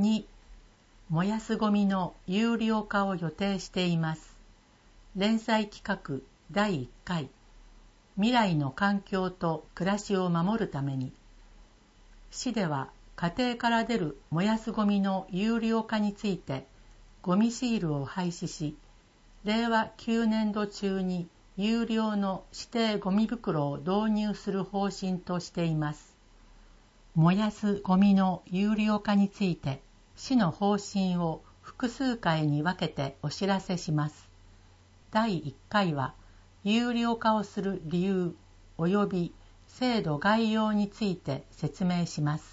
2、燃やすゴミの有料化を予定しています。連載企画第1回、未来の環境と暮らしを守るために、市では家庭から出る燃やすゴミの有料化について、ゴミシールを廃止し、令和9年度中に有料の指定ゴミ袋を導入する方針としています。燃やすゴミの有料化について、市の方針を複数回に分けてお知らせします。第1回は、有料化をする理由及び制度概要について説明します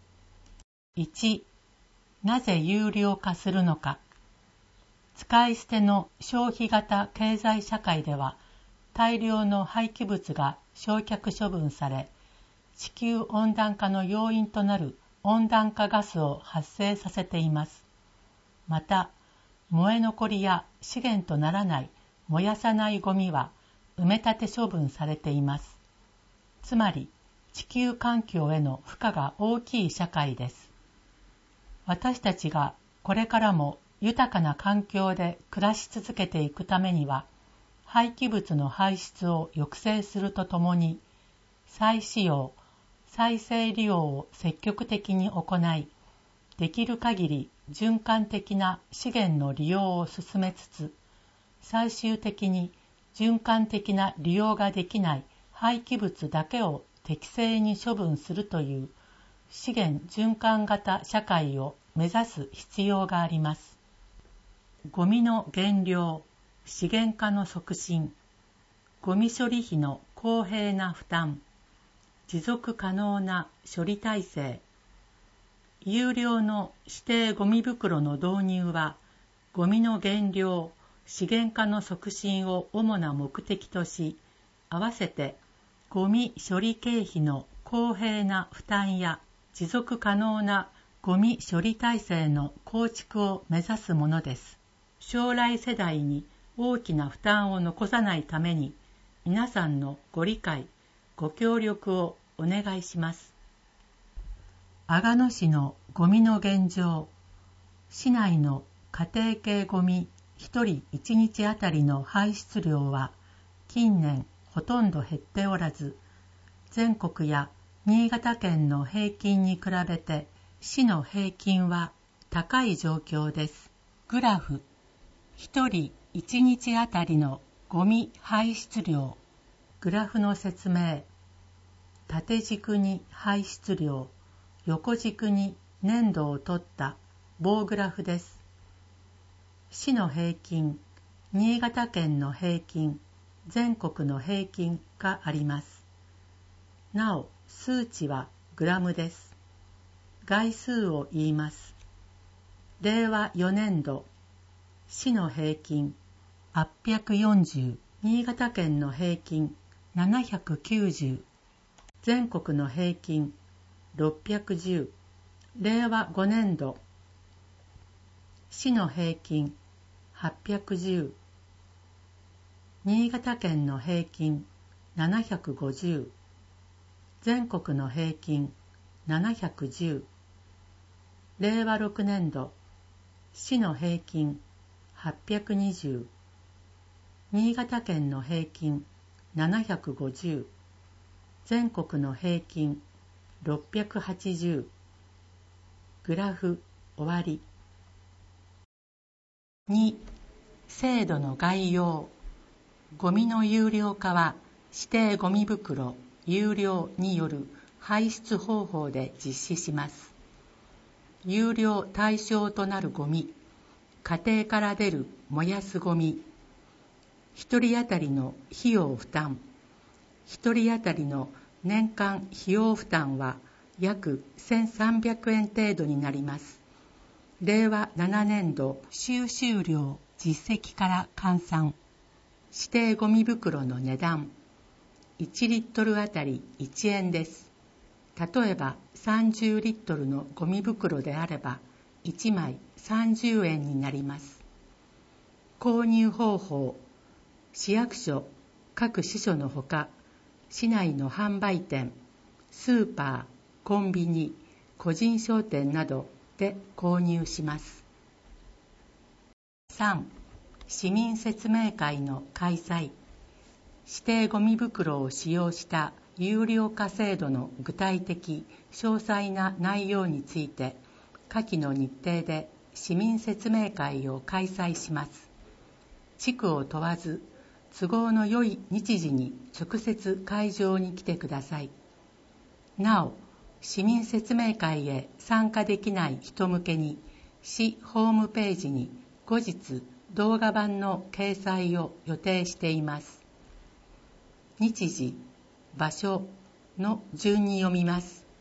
。1、なぜ有料化するのか。使い捨ての消費型経済社会では、大量の廃棄物が焼却処分され、地球温暖化の要因となる温暖化ガスを発生させています。また、燃え残りや資源とならない燃やさないゴミは埋め立て処分されています。つまり、地球環境への負荷が大きい社会です。私たちがこれからも豊かな環境で暮らし続けていくためには、廃棄物の排出を抑制するとともに、再使用、再生利用を積極的に行い、できる限り循環的な資源の利用を進めつつ、最終的に循環的な利用ができない廃棄物だけを適正に処分するという資源循環型社会を目指す必要があります。ゴミの減量、資源化の促進、ゴミ処理費の公平な負担、持続可能な処理体制。有料の指定ゴミ袋の導入は、ゴミの減量、資源化の促進を主な目的とし、合わせてゴミ処理経費の公平な負担や持続可能なゴミ処理体制の構築を目指すものです。将来世代に大きな負担を残さないために、皆さんのご理解、ご協力をお願いします。阿賀野市のゴミの現状。市内の家庭系ゴミ1人1日あたりの排出量は近年ほとんど減っておらず、全国や新潟県の平均に比べて市の平均は高い状況です。グラフ、1人1日あたりのゴミ排出量。グラフの説明。縦軸に排出量、横軸に年度を取った棒グラフです。市の平均、新潟県の平均、全国の平均があります。なお、数値はグラムです。概数を言います。令和4年度、市の平均840、新潟県の平均790、全国の平均610、令和5年度、市の平均810、新潟県の平均750、全国の平均710、令和6年度、市の平均820、新潟県の平均750、全国の平均680。グラフ終わり。2、制度の概要。ゴミの有料化は指定ゴミ袋有料による排出方法で実施します。有料対象となるゴミ、家庭から出る燃やすゴミ、1人当たりの費用負担、1人当たりの年間費用負担は約1300円程度になります。令和7年度収集量実績から換算、指定ゴミ袋の値段、1リットルあたり1円です。例えば30リットルのゴミ袋であれば、1枚30円になります。購入方法、市役所、各支所のほか、市内の販売店、スーパー、コンビニ、個人商店などで購入します。3. 市民説明会の開催。指定ゴミ袋を使用した有料化制度の具体的詳細な内容について下記の日程で市民説明会を開催します。地区を問わず都合の良い日時に直接会場に来てください。なお、市民説明会へ参加できない人向けに市ホームページに後日動画版の掲載を予定しています。日時、場所の順に読みます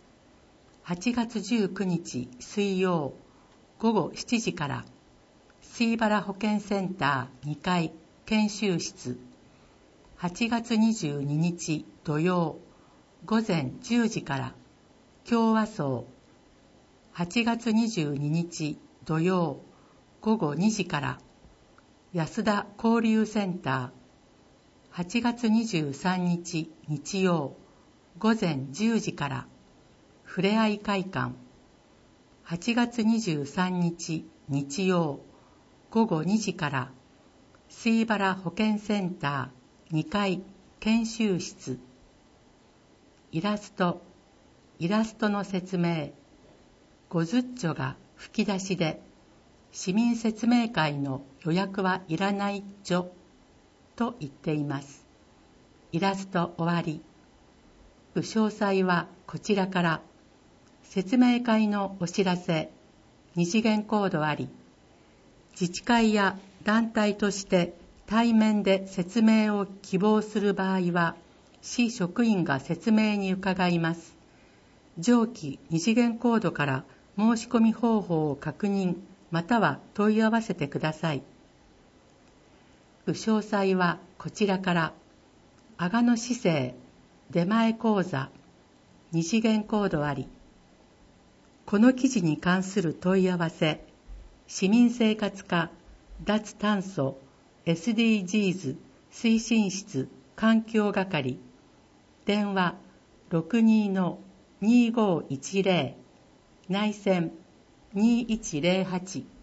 。8月19日水曜午後7時から水原保健センター2階研修室。8月22日土曜午前10時から共和荘。8月22日土曜午後2時から安田交流センター。8月23日日曜午前10時からふれあい会館。8月23日日曜午後2時から水原保健センター2階研修室。イラストの説明。50丁が吹き出しで、市民説明会の予約はいらないっちょと言っています。イラスト終わり。詳細はこちらから。説明会のお知らせ、二次元コードあり。自治会や団体として対面で説明を希望する場合は、市職員が説明に伺います。上記二次元コードから申し込み方法を確認または問い合わせてください。詳細はこちらから。阿賀野市政出前講座二次元コードあり。この記事に関する問い合わせ、市民生活課脱炭素 SDGs 推進室環境係。電話 62-2510 内線2108